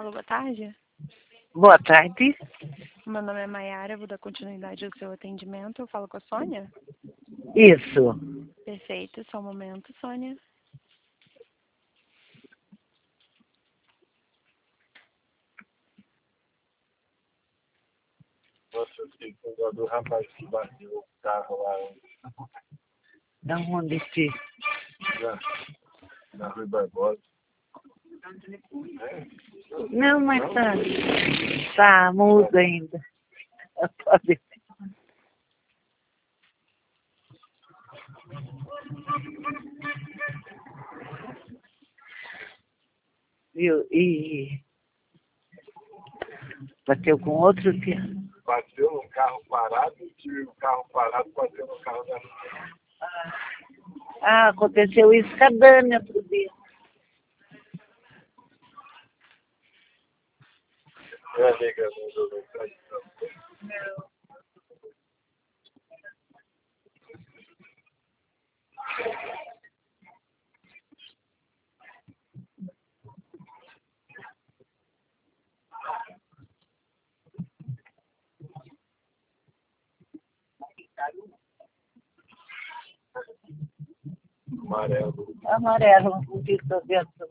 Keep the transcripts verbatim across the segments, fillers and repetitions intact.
Alô, boa tarde. Boa tarde. Meu nome é Maiara, vou dar continuidade ao seu atendimento. Eu falo com a Sônia? Isso. Perfeito, só um momento, Sônia. Nossa, eu fiquei com dó do rapaz que bateu o carro lá Da onde que? na, na Rui Barbosa. Não, mas tá, tá mudo ainda. Pode. Viu? E bateu com outro que... Bateu num carro parado e o carro parado bateu no carro da Ah, aconteceu isso com a Dani outro dia. minha amiga não deu mensagem. Amarelo. Amarelo, não fica dentro.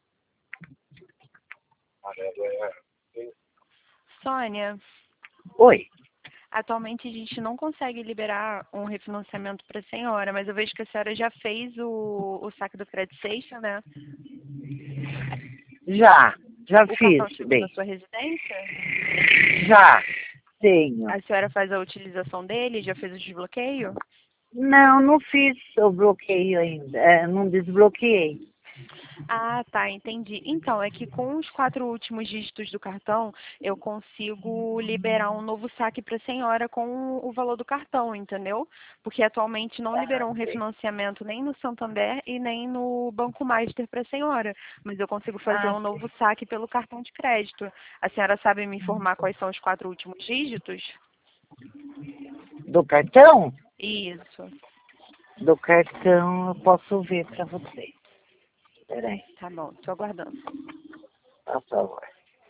Amarelo é. Sônia, Oi. atualmente a gente não consegue liberar um refinanciamento para a senhora, mas eu vejo que a senhora já fez o, o saque do crédito sexta, né? Já, já O fiz, cartão chegou bem. na sua residência? Já tenho. A senhora faz a utilização dele? Já fez o desbloqueio? Não, não fiz o bloqueio ainda. É, não desbloqueei. Ah, tá, entendi. Então, é que com os quatro últimos dígitos do cartão, eu consigo liberar um novo saque para a senhora com o valor do cartão, entendeu? Porque atualmente não liberou um refinanciamento nem no Santander e nem no Banco Master para a senhora. Mas eu consigo fazer Ah, um novo saque pelo cartão de crédito. A senhora sabe me informar quais são os quatro últimos dígitos? do cartão? Isso. Do cartão eu posso ver para você. Peraí, Tá bom, estou aguardando. por favor.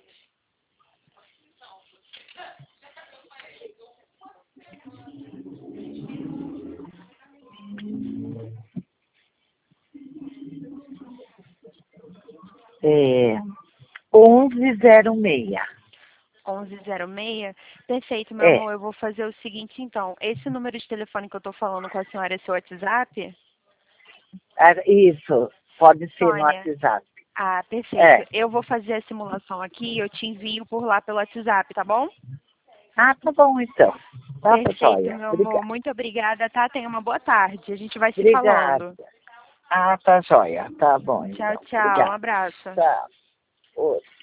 É, onze zero seis. onze zero seis. Perfeito, meu É, amor. Eu vou fazer o seguinte, então. Esse número de telefone que eu estou falando com a senhora é seu WhatsApp? ah, isso. Pode ser no Sônia. WhatsApp. Ah, perfeito. É. Eu vou fazer a simulação aqui e eu te envio por lá pelo WhatsApp, tá bom? Ah, tá bom então. Tá, Perfeito, joia. meu amor. Obrigada. Muito obrigada, tá? Tenha uma boa tarde. A gente vai se Obrigada. falando. Ah, tá joia. Tá bom Tchau, então. tchau. Um Obrigada. abraço. Tchau. Oi.